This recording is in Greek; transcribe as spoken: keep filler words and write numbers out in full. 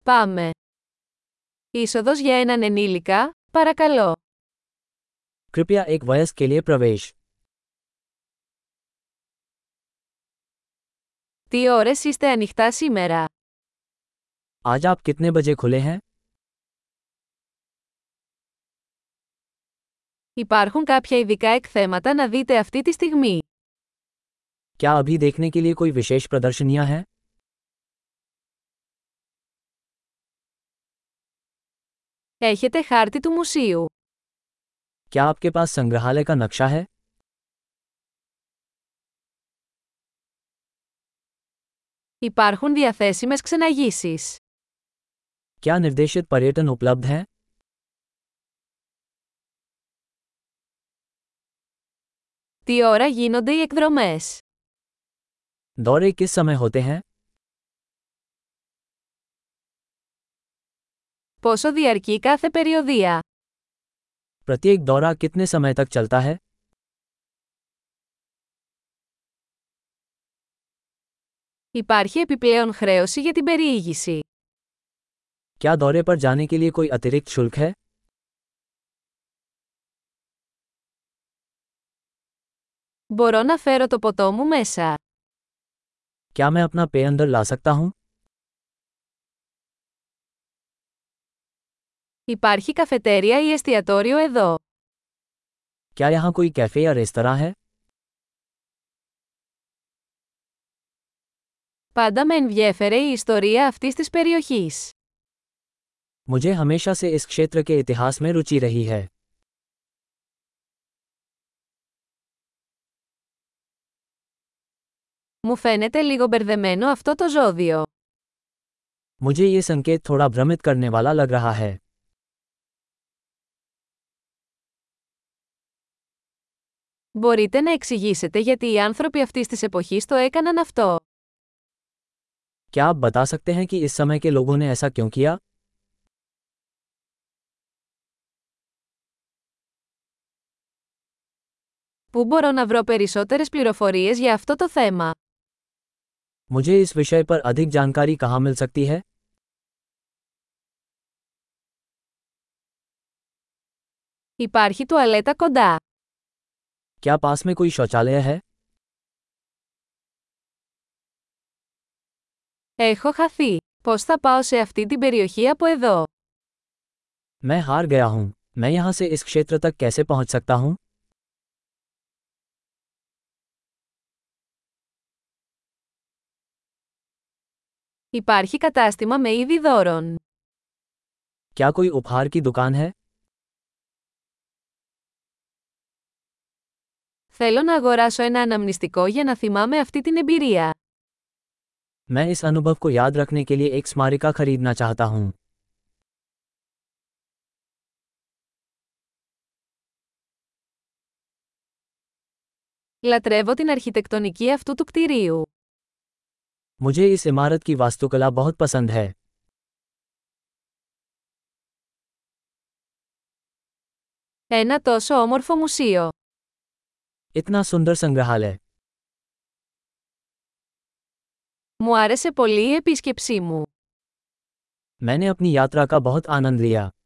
Πάμε. Είσοδος για έναν ενήλικα, παρακαλώ. कृपया एक वयस्क के लिए प्रवेश। Τι ώρες είστε ανοιχτά σήμερα? आज आप कितने बजे खुले हैं? Υπάρχουν κάποια ειδικά εκθέματα να δείτε αυτή τη στιγμή. क्या अभी देखने के लिए कोई विशेष प्रदर्शनियां हैं? Έχετε χάρτη του μουσείου. क्या आपके पास संग्रहालय का नक्शा है? Υπάρχουν διαθέσιμες ξεναγήσεις. क्या निर्देशित पर्यटन उपलब्ध हैं? Τι ώρα γίνονται οι εκδρομές? दौरे किस समय होते हैं? Πόσο διαρκεί κάθε περιοδεία? प्रत्येक दौरा कितने समय तक चलता है? Υπάρχει επιπλέον χρέωση για την περιήγηση. क्या दौरे पर जाने के लिए कोई अतिरिक्त शुल्क है? Μπορώ να φέρω το ποτό μου μέσα? क्या मैं अपना पेय अंदर ला सकता हूं? Υπάρχει καφετέρια ή εστιατόριο εδώ? क्या यहाँ कोई कैफे या रेस्तरां है? Πάντα με ενδιέφερε η ιστορία αυτής της περιοχής. मुझे हमेशा से इस क्षेत्र के इतिहास में रुचि रही है। Μου φαίνεται λίγο μπερδεμένο αυτό το ζώδιο. मुझे ये संकेत थोड़ा भ्रमित करने वाला लग रहा है। Μπορείτε να εξηγήσετε γιατί οι άνθρωποι αυτής της εποχής το έκαναν αυτό? क्या आप बता सकते हैं कि इस समय के लोगों ने ऐसा क्यों किया? Πού μπορώ να βρω περισσότερες πληροφορίες για αυτό το θέμα? मुझे इस विषय पर अधिक जानकारी कहाँ मिल सकती है? Υπάρχει τουαλέτα κοντά? क्या पास में कोई शौचालय है? Έχω χαθεί. Πώς θα πάω σε αυτή την περιοχή από εδώ? मैं हार गया हूँ। मैं यहाँ से इस क्षेत्र तक कैसे पहुँच सकता हूँ? Υπάρχει κατάστημα με είδη δώρων. क्या कोई उपहार की दुकान है? Θέλω να αγοράσω ένα αναμνηστικό για να θυμάμαι αυτή την εμπειρία. मैं इस अनुभव को याद रखने के लिए एक स्मारिका खरीदना चाहता हूँ। Λατρεύω την αρχιτεκτονική αυτού του κτηρίου. मुझे इस इमारत की वास्तुकला बहुत पसंद है। Ένα τόσο όμορφο μουσείο. इतना सुंदर संग्रहालय। Μου άρεσε πολύ η επίσκεψή μου. मैंने अपनी यात्रा का बहुत आनंद लिया।